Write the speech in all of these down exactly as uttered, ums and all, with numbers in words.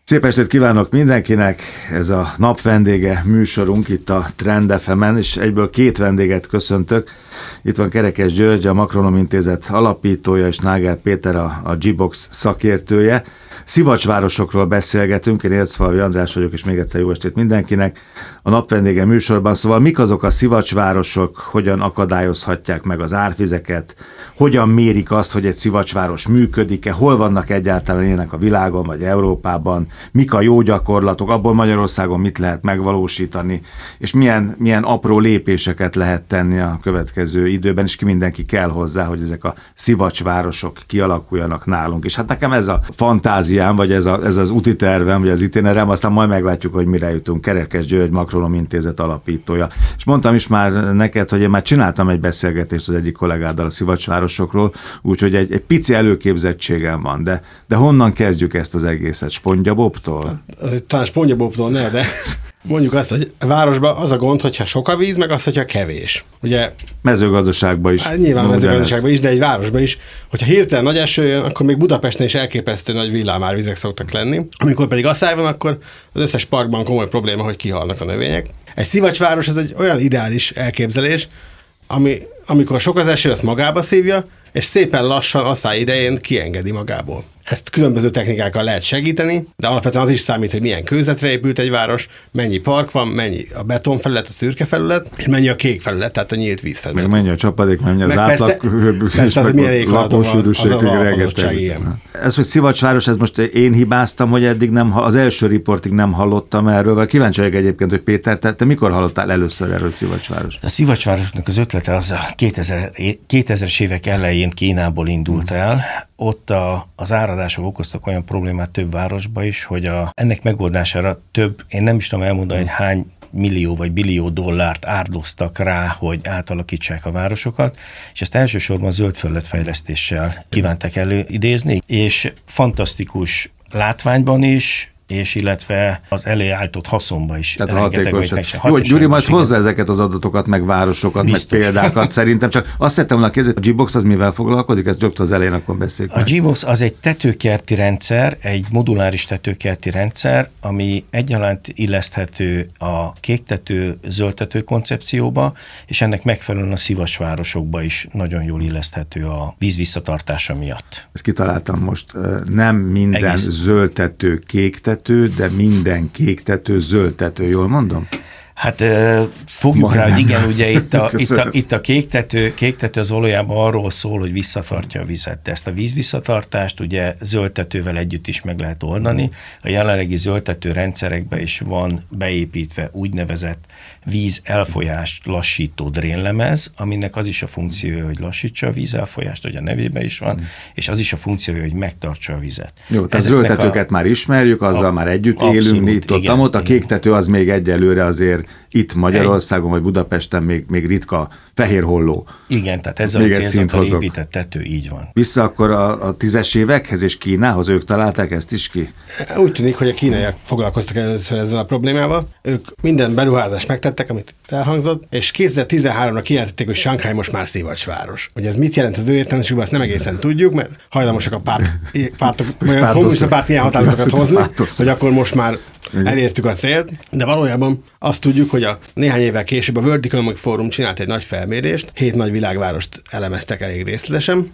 Szép estét kívánok mindenkinek! Ez a nap vendége műsorunk itt a Trend ef emen, és egyből két vendéget köszöntök. Itt van Kerekes György, a Makronom Intézet alapítója, és Náger Péter, a, a G-Box szakértője. Szivacsvárosokról beszélgetünk, én Ércfalvi András vagyok, és még egyszer jó estét mindenkinek. A nap vendége műsorban, szóval mik azok a szivacsvárosok, hogyan akadályozhatják meg az árvizeket, hogyan mérik azt, hogy egy szivacsváros működik-e, hol vannak egyáltalán ilyenek a világon vagy Európában, mik a jó gyakorlatok, abból Magyarországon mit lehet megvalósítani, és milyen, milyen apró lépéseket lehet tenni a következő időben, és ki mindenki kell hozzá, hogy ezek a szivacsvárosok kialakuljanak nálunk. És hát nekem ez a fantáziám, vagy ez, a, ez az úti tervem, vagy az itinerem, aztán majd meglátjuk, hogy mire jutunk. Kerekes György, Makronom Intézet alapítója. És mondtam is már neked, hogy én már csináltam egy beszélgetést az egyik kollégáddal a szivacsvárosokról, úgyhogy egy, egy pici előképzettségem van, de, de honnan kezdjük ezt az egészet? Spongyabobtól? Talán Spongyabobtól ne, de mondjuk azt, hogy a városban az a gond, hogyha sok a víz, meg az, hogyha kevés. Ugye, mezőgazdaságban is. Hát nyilván mezőgazdaságban is, de egy városban is. Hogyha hirtelen nagy eső jön, akkor még Budapesten is elképesztő nagy villámárvizek szoktak lenni. Amikor pedig asszály van, akkor az összes parkban komoly probléma, hogy kihalnak a növények. Egy szivacsváros ez egy olyan ideális elképzelés, ami, amikor sok az eső, azt magába szívja, és szépen lassan asszály idején kiengedi magából. Ezt különböző technikákkal lehet segíteni, de alapvetően az is számít, hogy milyen kőzetre épült egy város, mennyi park van, mennyi a betonfelület, a szürke felület, és mennyi a kék felület, tehát a nyílt vízfelület. Meg mennyi a csapadék, mennyi az átlag, persze, hogy milyen éghajlaton az. Ez, hogy szivacsváros, ez most én hibáztam, hogy eddig nem, az első riportig nem hallottam erről, vagy kíváncsi vagyok egyébként, hogy Péter, te, te mikor hallottál először erről szivacsváros? A szivacsvárosnak az ötlete az a kétezres évek elején Kínából indult el. Ott a, az áradások okoztak olyan problémát több városba is, hogy a, ennek megoldására több, én nem is tudom elmondani, hogy hány millió vagy billió dollárt áldoztak rá, hogy átalakítsák a városokat, és ezt elsősorban zöld felületfejlesztéssel kívánták előidézni, és fantasztikus látványban is, és illetve az előállított haszonba is. Tehát hatékonyság. Jó, Gyuri, majd hozzá ezeket az adatokat, meg városokat, biztos. Meg példákat szerintem, csak azt szerettem volna kérdezni, a G-Box az mivel foglalkozik? Ezt rögtön az elején akkor beszéljük. A G-Box az egy tetőkerti rendszer, egy moduláris tetőkerti rendszer, ami egyaránt illeszthető a kéktető, zöldtető koncepcióba, és ennek megfelelően a szivacsvárosokba is nagyon jól illeszthető a víz visszatartása miatt. Ezt kitaláltam most. Nem minden egész zöldtető, kéktető, de minden kéktető, zöldtető, jól mondom? Hát fogjuk rá, hogy igen, ugye itt a, itt a, itt a kéktető, kéktető az valójában arról szól, hogy visszatartja a vizet. De ezt a víz visszatartást ugye zöldtetővel együtt is meg lehet oldani. A jelenlegi zöldtető rendszerekben is van beépítve úgynevezett víz elfolyást lassító drénlemez, aminek az is a funkciója, hogy lassítsa a víz elfolyást, hogy a nevében is van, mm. és az is a funkciója, hogy megtartsa a vizet. Jó, tehát zöldtetőket a... már ismerjük, azzal a... már együtt abszolút, élünk, itt ott, ott a kéktető az még egyelőre azért itt Magyarországon vagy Budapesten még, még ritka fehér holló. Igen, tehát ezzel még a célzattal épített tető, így van. Vissza akkor a, a tízes évekhez és Kínához, ők találták ezt is ki? Úgy tűnik, hogy a kínaiak foglalkoztak először ezzel a problémával. Ők minden beruházást megtettek, amit elhangzott, és kétezer-tizenháromra kijelentették, hogy Shanghai most már szivacsváros. Hogy ez mit jelent az ő értelmességben, azt nem egészen tudjuk, mert hajlamosak a párt, pártok, a kommunista párt ilyen határozatokat hozni, hogy akkor most már elértük a célt, de valójában azt tudjuk, hogy a néhány évvel később a World Economic Forum csinált egy nagy felmérést, hét nagy világvárost elemeztek elég részletesen,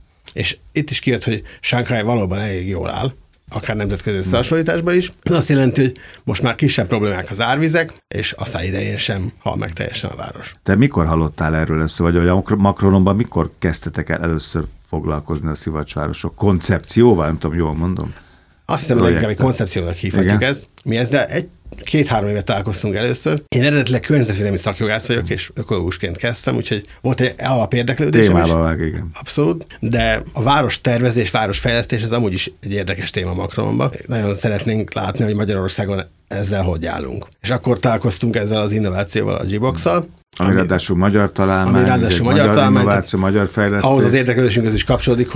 és itt is kijött, hogy Shanghai valóban elég jól áll, akár nemzetközi összehasonlításban is. Ez azt jelenti, hogy most már kisebb problémák az árvizek, és asszály idején sem hal meg teljesen a város. Te mikor hallottál erről először, vagy a Makronomban mikor kezdtetek el először foglalkozni a szivacsvárosok koncepcióval? Nem tudom, jól mondom. Azt hiszem, hogy inkább egy koncepciónak hívhatjuk ez. Mi ezzel egy két-három évet találkoztunk először. Én eredetileg környezetvédelmi szakjogász vagyok, és ökológusként kezdtem, úgyhogy volt egy alapérdeklődésem. Témával vág, igen. Abszolút. De a város tervezés, városfejlesztés, ez amúgy is egy érdekes téma Makronomban. Nagyon szeretnénk látni, hogy Magyarországon ezzel hogy állunk. És akkor találkoztunk ezzel az innovációval, a G-Box-szal. Ami ráadásul magyar találmány, ami ráadásul magyar, magyar találmány, innováció, magyar fejlesztés. Ahhoz az érdeklődésünkhez is kapcsolódik, hogy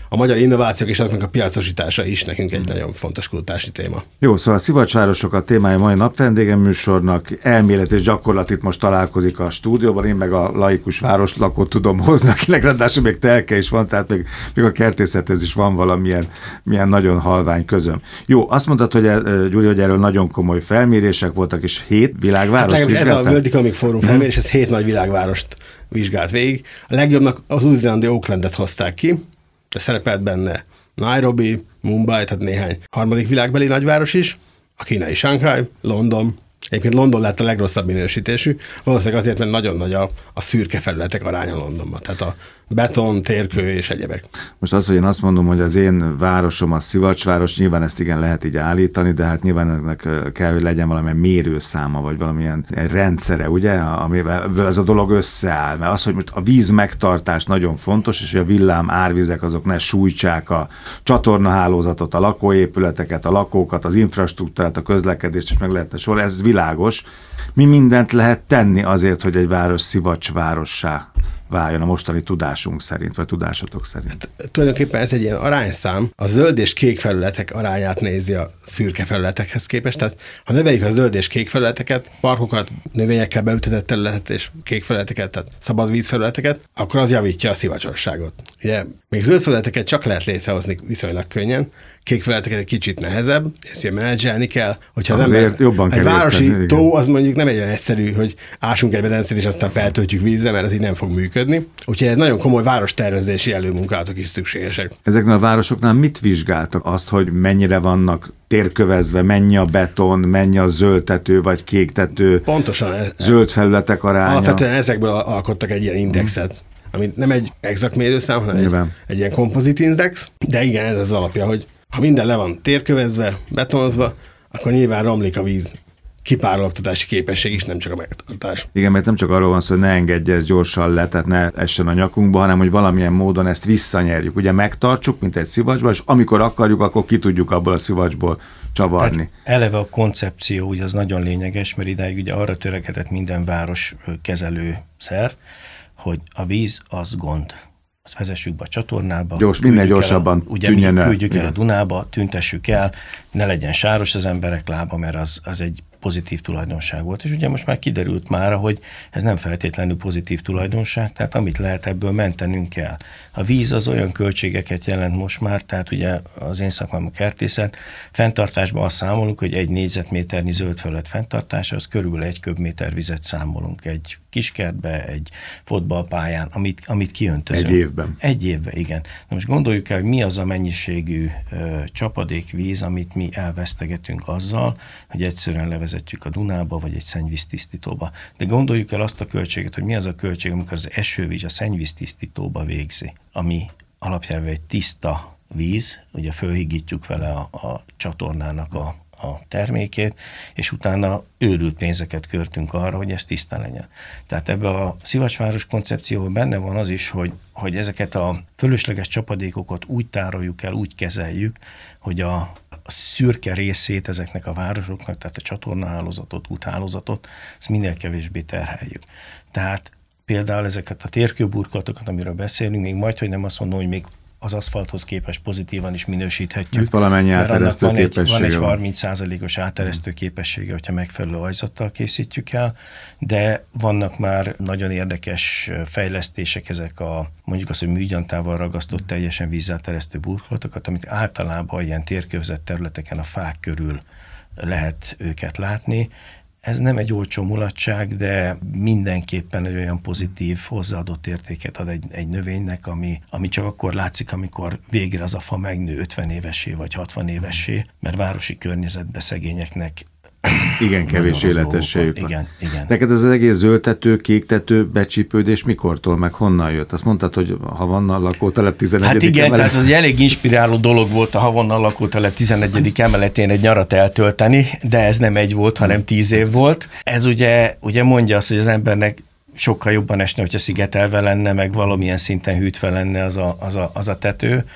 a magyar innovációk és aznak a piacosítása is nekünk egy nagyon fontos kutatási téma. Jó, szóval a szivacsvárosok a témája mai napvendége műsornak, elmélet és gyakorlat itt most találkozik a stúdióban, én meg a laikus városlakót tudom hozni, akinek ráadásul még telke is van, tehát még, még a kertészethez is van valamilyen milyen nagyon halvány közöm. Jó, azt mondtad, hogy Gyuri, hogy erről nagyon komoly felmérések voltak, és hét világvárost hát vizsgálták? Ez a World Economic Forum felmérés, ez hét nagy világvárost vizsgált végig. A legjobbnak az új-zélandi Aucklandet hozták ki, de szerepelt benne Nairobi, Mumbai, tehát néhány harmadik világbeli nagyváros is, a kínai Shanghai, London. Egyébként London lett a legrosszabb minősítésű, valószínűleg azért, mert nagyon nagy a, a szürke felületek aránya Londonban, tehát a beton, térkő és egyebek. Most az, hogy én azt mondom, hogy az én városom a szivacsváros, nyilván ezt igen lehet így állítani, de hát nyilván ennek kell, hogy legyen valamilyen mérőszáma, vagy valamilyen rendszere, ugye, amivel ez a dolog összeáll. Mert az, hogy most a víz megtartás nagyon fontos, és hogy a villám árvizek azok ne sújtsák a csatornahálózatot, a lakóépületeket, a lakókat, az infrastruktúrát, a közlekedést, és meg lehetne sorolni, ez világos. Mi mindent lehet tenni azért, hogy egy város szivacsvárossá váljon a mostani tudásunk szerint, vagy tudásotok szerint? Hát, tulajdonképpen ez egy ilyen arányszám, a zöld és kék felületek arányát nézi a szürke felületekhez képest, tehát ha növeljük a zöld és kék felületeket, parkokat, növényekkel beültetett területet és kék felületeket, tehát szabad vízfelületeket, akkor az javítja a szivacsosságot. Ugye még zöld felületeket csak lehet létrehozni viszonylag könnyen, kék felületeket egy kicsit nehezebb, és ilyen menedzselni kell, hogyha az ember, jobban egy városi érteni, tó, az mondjuk nem egy olyan egyszerű, hogy ásunk egy medencét, és aztán feltöltjük vízzel, mert ez így nem fog működni. Úgyhogy ez nagyon komoly várostervezési előmunkálatok is szükségesek. Ezeknél a városoknál mit vizsgáltak? Azt, hogy mennyire vannak térkövezve, mennyi a beton, mennyi a zöldtető vagy kéktető, pontosan zöld felületek aránya? Alapvetően ezekből alkottak egy ilyen indexet, hmm. ami nem egy exakt mérőszám, hanem egy, egy ilyen kompozit index, de igen, ez az alapja, hogy ha minden le van térkövezve, betonozva, akkor nyilván romlik a víz kipárologtatási képesség is, nem csak a megtartás. Igen, mert nem csak arról van szó, hogy ne engedje ez gyorsan le, tehát ne essen a nyakunkba, hanem hogy valamilyen módon ezt visszanyerjük. Ugye megtartsuk, mint egy szivacsba, és amikor akarjuk, akkor ki tudjuk abból a szivacsból csavarni. Tehát eleve a koncepció ugye az nagyon lényeges, mert idáig ugye arra törekedett minden város kezelő szerv, hogy a víz az gond. Azt vezessük be a csatornába. Gyors, minél gyorsabban a, ugye tűnjön el. Küldjük el a Dunába, tüntessük el, ne legyen sáros az emberek lába, mert az, az egy pozitív tulajdonság volt. És ugye most már kiderült már, hogy ez nem feltétlenül pozitív tulajdonság, tehát amit lehet, ebből mentenünk kell. A víz az olyan költségeket jelent most már, tehát ugye az én szakmám a kertészet, fenntartásban azt számolunk, hogy egy négyzetméternyi zöld felület fenntartása, az körülbelül egy köbméter vizet számolunk egy kiskertbe, egy fotballpályán, amit, amit kiöntözünk. Egy évben. Egy évben, igen. Na most gondoljuk el, hogy mi az a mennyiségű ö, csapadékvíz, amit mi elvesztegetünk azzal, hogy egyszerűen levezetjük a Dunába, vagy egy szennyvíztisztítóba. De gondoljuk el azt a költséget, hogy mi az a költség, amikor az esővíz a szennyvíztisztítóba végzi, ami alapján egy tiszta víz, ugye fölhigítjuk vele a, a csatornának a a termékét, és utána őrült pénzeket költünk arra, hogy ez tiszta legyen. Tehát ebben a szivacsváros koncepcióban benne van az is, hogy, hogy ezeket a fölösleges csapadékokat úgy tároljuk el, úgy kezeljük, hogy a, a szürke részét ezeknek a városoknak, tehát a csatornahálózatot, úthálózatot, ezt minél kevésbé terheljük. Tehát például ezeket a térkőburkolatokat, amiről beszélünk, még majd, hogy nem azt mondom, hogy még az aszfalthoz képest pozitívan is minősíthetjük. Ez valamennyi áteresztő van képessége egy, van. egy van. harminc százalékos áteresztő képessége, hogyha megfelelő ajzattal készítjük el, de vannak már nagyon érdekes fejlesztések, ezek a mondjuk azt, hogy műgyantával ragasztott teljesen vízáteresztő burkolatokat, amit általában ilyen térkövezett területeken a fák körül lehet őket látni. Ez nem egy olcsó mulatság, de mindenképpen egy olyan pozitív hozzáadott értéket ad egy, egy növénynek, ami, ami csak akkor látszik, amikor végre az a fa megnő ötven évessé vagy hatvan évessé, mert városi környezetben szegényeknek igen kevés életességük van. Igen, igen. Neked ez az egész zöldtető, kéktető becsípődés mikortól, meg honnan jött? Azt mondtad, hogy Havannal lakótelep tizennegyedik Hát igen, emelet. tehát az egy elég inspiráló dolog volt a Havannal lakótelep tizennegyedik emeletén egy nyarat eltölteni, de ez nem egy volt, hanem tíz év volt. Ez ugye, ugye mondja azt, hogy az embernek sokkal jobban esne, hogyha szigetelve lenne, meg valamilyen szinten hűtve lenne az a, az a, az a tető.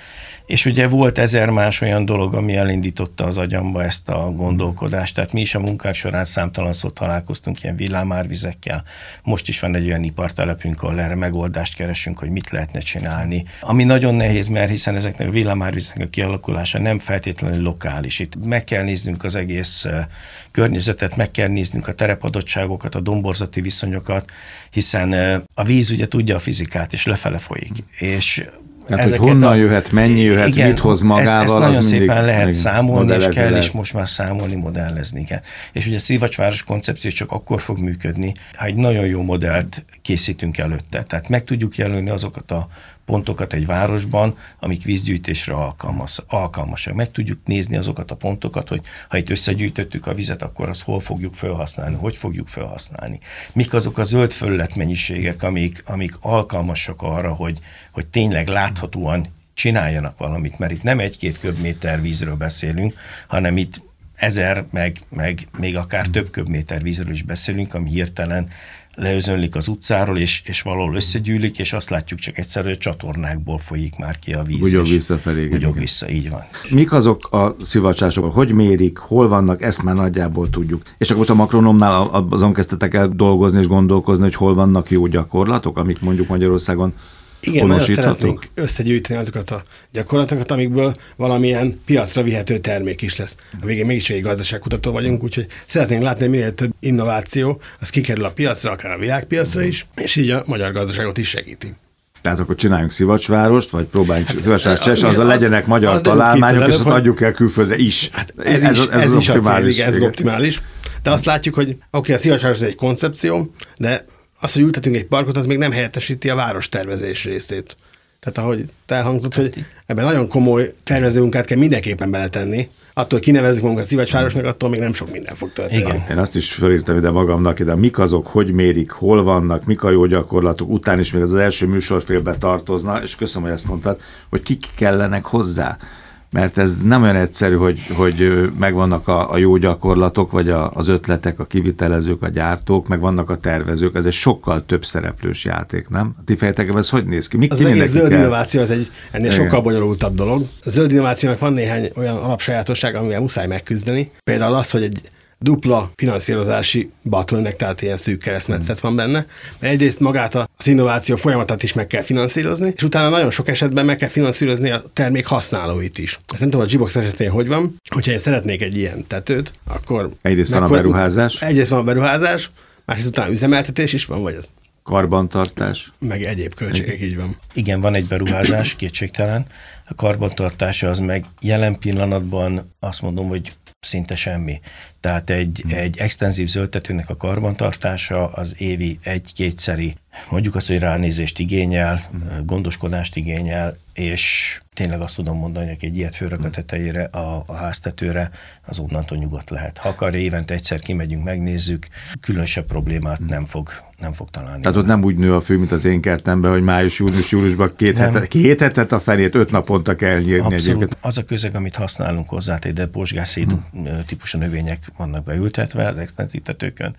És ugye volt ezer más olyan dolog, ami elindította az agyamba ezt a gondolkodást. Tehát mi is a munkák során számtalanszor találkoztunk ilyen villámárvizekkel. Most is van egy olyan ipartelepünk, ahol erre megoldást keresünk, hogy mit lehetne csinálni. Ami nagyon nehéz, mert hiszen ezeknek a villámárvizeknek a kialakulása nem feltétlenül lokális. Itt meg kell néznünk az egész környezetet, meg kell néznünk a terepadottságokat, a domborzati viszonyokat, hiszen a víz ugye tudja a fizikát, és lefele folyik. És hát, hogy honnan a, jöhet, mennyi jöhet, igen, mit hoz magával, ezt, ezt nagyon az szépen mindig, lehet számolni, és kell lehet. is most már számolni, modellezni. Igen. És ugye a Szivacsváros koncepció csak akkor fog működni, ha egy nagyon jó modellt készítünk előtte. Tehát meg tudjuk jelölni azokat a pontokat egy városban, amik vízgyűjtésre alkalmas, alkalmasak. Meg tudjuk nézni azokat a pontokat, hogy ha itt összegyűjtöttük a vizet, akkor azt hol fogjuk felhasználni, hogy fogjuk felhasználni. Mik azok a zöld felületmennyiségek, amik, amik alkalmasak arra, hogy, hogy tényleg láthatóan csináljanak valamit, mert itt nem egy-két köbméter vízről beszélünk, hanem itt ezer, meg, meg még akár több köbméter vízről is beszélünk, ami hirtelen leözönlik az utcáról, és, és valahol összegyűlik, és azt látjuk csak egyszer, hogy a csatornákból folyik már ki a víz. Bugyog visszafelé. Bugyog vissza, így van. Mik azok a szivacsások, hogy mérik, hol vannak, ezt már nagyjából tudjuk. És akkor most a Makronomnál azon kezdtetek el dolgozni és gondolkozni, hogy hol vannak jó gyakorlatok, amik mondjuk Magyarországon igen, nagyon szeretnénk összegyűjteni azokat a gyakorlatokat, amikből valamilyen piacra vihető termék is lesz. A végén mégis egy gazdaságkutató vagyunk, úgyhogy szeretnénk látni, hogy minél több innováció, az kikerül a piacra, akár a világpiacra is, és így a magyar gazdaságot is segíti. Tehát akkor csináljunk Szivacsvárost, vagy próbáljunk Szivacsvárost Cseh, azzal legyenek magyar találmányok, és azt adjuk el külföldre is. Hát ez, ez, is, ez, ez az is optimális. A cél, ez az optimális. De azt látjuk, hogy oké, okay, a Szivacsváros egy koncepció, de az, hogy ültetünk egy parkot, az még nem helyettesíti a várostervezés részét. Tehát ahogy te elhangzott, hogy ebben nagyon komoly tervezőmunkát kell mindenképpen beletenni. Attól kinevezzük magunkat Szivacsvárosnak, attól még nem sok minden fog történni. Igen. Én azt is felírtam ide magamnak, de mik azok, hogy mérik, hol vannak, mik a jó gyakorlatok, után is még az első műsorfélbe tartozna, és köszönöm, hogy ezt mondtad, hogy kik kellenek hozzá. Mert ez nem olyan egyszerű, hogy, hogy megvannak a, a jó gyakorlatok, vagy a, az ötletek, a kivitelezők, a gyártók, meg vannak a tervezők, ez egy sokkal több szereplős játék, nem? A ti fejetekben ez hogy néz ki? Mi, az ki egész zöld kell? innováció az egy ennél igen. sokkal bonyolultabb dolog. A zöld innovációnak van néhány olyan alapsajátosság, amivel muszáj megküzdeni. Például az, hogy egy dupla finanszírozási bottleneck, tehát ilyen szűk keresztmetszet van benne, mert egyrészt magát az innováció folyamatát is meg kell finanszírozni, és utána nagyon sok esetben meg kell finanszírozni a termék használóit is. Ezt nem tudom, a G-Box esetén hogy van, hogyha én szeretnék egy ilyen tetőt, akkor... Egyrészt van a beruházás. Egyrészt van a beruházás, másrészt utána üzemeltetés is van, vagy ez? Karbantartás. Meg egyéb költségek, így van. Igen, van egy beruházás, kétségtelen. A karbantartása az meg jelen pillanatban azt mondom, hogy szinte semmi. Tehát egy, hmm. egy extenzív zöldtetőnek a karbantartása az évi egy-kétszeri, mondjuk azt, hogy ránézést igényel, hmm. gondoskodást igényel, és tényleg azt tudom mondani, hogy egy ilyet fölrak a tetejére, a, a háztetőre, az onnantól nyugodt lehet. Ha akar, évente egyszer kimegyünk, megnézzük, különösebb problémát hmm. nem fog nem fog találni. Tehát ott nem úgy nő a fű, mint az én kertemben, hogy május, június, júliusban két, hetet, két hetet a fenét, öt naponta kell nyírni. Abszolút. Egyébként. Az a közeg, amit használunk hozzá, de bozsgászédú hmm. típusú növények vannak beültetve az extenzív tetőkön,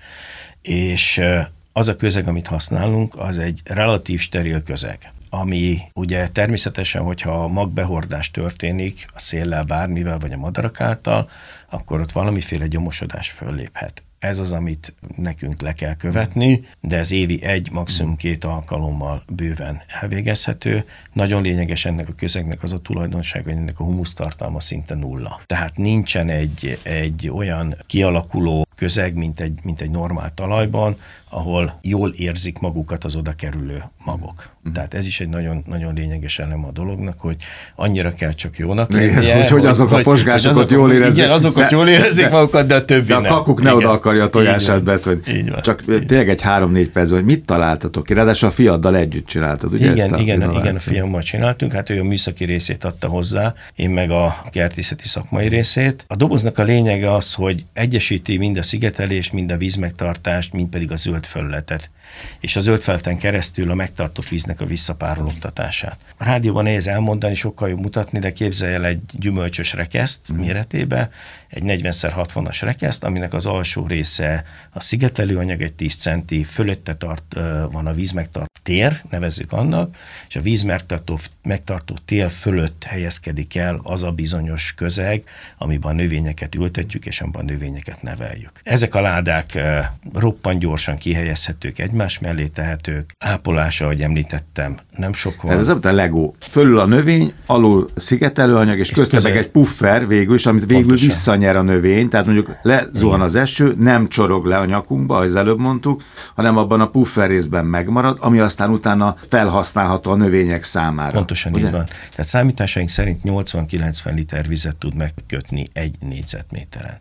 és az a közeg, amit használunk, az egy relatív steril közeg, ami ugye természetesen, hogyha a magbehordás történik a széllel, bármivel, vagy a madarak által, akkor ott valamiféle gyomosodás fölléphet. Ez az, amit nekünk le kell követni, de ez évi egy, maximum két alkalommal bőven elvégezhető. Nagyon lényeges ennek a közegnek az a tulajdonsága, hogy ennek a humusztartalma szinte nulla. Tehát nincsen egy, egy olyan kialakuló közeg, mint egy, mint egy normál talajban, ahol jól érzik magukat az oda kerülő magok. Mm. Tehát ez is egy nagyon, nagyon lényeges elem a dolognak, hogy annyira kell csak jónak lennie. Hogy, hogy azok a posgásokat jól érezzék. Igen, azokat de, jól érezzék de, magukat, de a többi de nem. a kakuk ne oda akarja a tojását bet, hogy így csak tényleg egy három-négy percben, hogy mit találtatok ki? Ráadásul a fiaddal együtt csináltad, ugye? Igen, ezt a igen, igen, a fiammal csináltunk, hát ő a műszaki részét adta hozzá, én meg a kertészeti szakmai részét. A doboznak a lényege az, hogy egyesíti mind a szigetelést, mind a vízmegtartást, mind pedig a zöld felületet. És a zöld felületen keresztül a megtartott víznek a visszapárologtatását. A rádióban nehéz elmondani, sokkal jobb mutatni, de képzelj el egy gyümölcsös rekeszt mm. méretébe, egy negyven szer hatvanas rekeszt, aminek az alsó része a szigetelőanyag egy tíz centi, fölötte tart, van a vízmegtartó tér, nevezzük annak, és a vízmegtartó megtartó tér fölött helyezkedik el az a bizonyos közeg, amiben a növényeket ültetjük, és amiben a növényeket neveljük. Ezek a ládák roppant gyorsan kihelyezhetők, egymás mellé tehetők, ápolása, ahogy említettem, nem sok van. Tehát ez olyan, a Lego. Fölül a növény, alul szigetelőanyag, és, és közte meg egy puffer végül is, amit végül pontosan visszanyer a növény, tehát mondjuk lezuhan az eső, nem csorog le a nyakunkba, ahogy előbb mondtuk, hanem abban a puffer részben megmarad, ami aztán utána felhasználható a növények számára. Pontosan ugye? Így van. Tehát számításaink szerint nyolcvan-kilencven liter vizet tud megkötni egy négyzetméteren,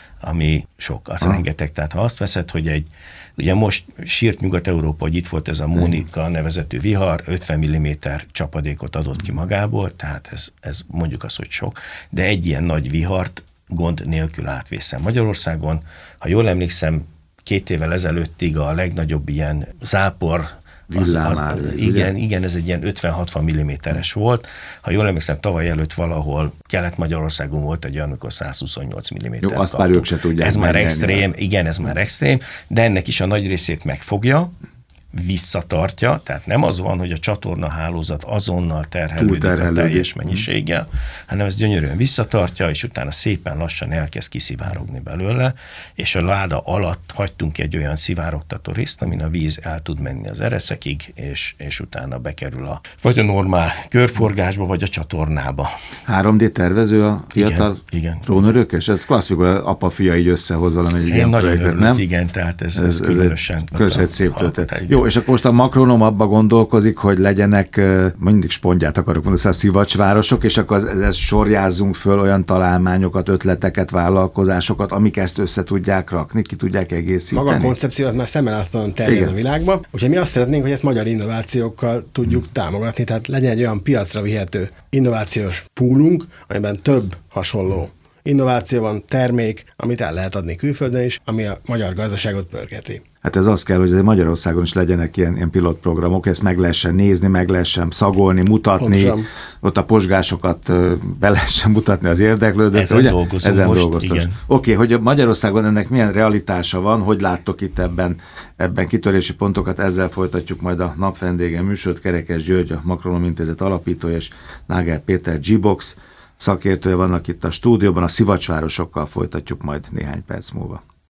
ami sok, azt rengeteg. Tehát ha azt veszed, hogy egy, ugye most sírt Nyugat-Európa, hogy itt volt ez a Mónika nevezetű vihar, ötven milliméter csapadékot adott ki magából, tehát ez, ez mondjuk az, hogy sok, de egy ilyen nagy vihart gond nélkül átvészel Magyarországon. Ha jól emlékszem, két évvel ezelőttig a legnagyobb ilyen zápor, Az, az, igen, igen, ez egy ilyen ötven-hatvan milliméteres volt. Ha jól emlékszem, tavaly előtt valahol Kelet-Magyarországon volt egy olyan, amikor százhuszonnyolc milliméter. Jó, azt már ők se tudják. Ez már extrém, igen, ez már extrém, de ennek is a nagy részét megfogja, visszatartja, tehát nem az van, hogy a csatorna hálózat azonnal terhelődik a teljes mennyiséggel, hanem ez gyönyörűen visszatartja, és utána szépen lassan elkezd kiszivárogni belőle, és a láda alatt hagytunk egy olyan szivárogtató részt, amin a víz el tud menni az ereszekig, és, és utána bekerül a vagy a normál körforgásba, vagy a csatornába. három dé tervező a fiatal trónörökös? Ez klasszikus, apa-fia így összehoz valami egy ilyen projektet, nem? Igen, tehát ez, ez, ez különösen. Különösen egy szép történet. Jó, és akkor most a makronom abba gondolkozik, hogy legyenek, mindig spontját akarok mondani, szóval szivacsvárosok, és akkor ezzel sorjázzunk föl olyan találmányokat, ötleteket, vállalkozásokat, amik ezt össze tudják rakni, ki tudják egészíteni. Maga a koncepciót már szemmel láthatóan terjed a világba, úgyhogy mi azt szeretnénk, hogy ezt magyar innovációkkal tudjuk hmm. támogatni, tehát legyen egy olyan piacra vihető innovációs poolunk, amiben több hasonló innováció van, termék, amit el lehet adni külföldön is, ami a magyar gazdaságot pörgeti. Hát ez az kell, hogy Magyarországon is legyenek ilyen, ilyen pilotprogramok, ezt meg lehessen nézni, meg lehessen szagolni, mutatni, pontosan. Ott a posgásokat be lehessen mutatni az érdeklődőt. Ezen ugye? dolgozunk Ezen most, dolgoztok. igen. Oké, okay, hogy Magyarországon ennek milyen realitása van, hogy láttok itt ebben, ebben kitörési pontokat, ezzel folytatjuk majd a napvendége műsort. Kerekes György, a Makronom Intézet alapítója, és Náger Péter G-Box szakértője vannak itt a stúdióban, a szivacsvárosokkal folytatjuk majd néhány perc múlva.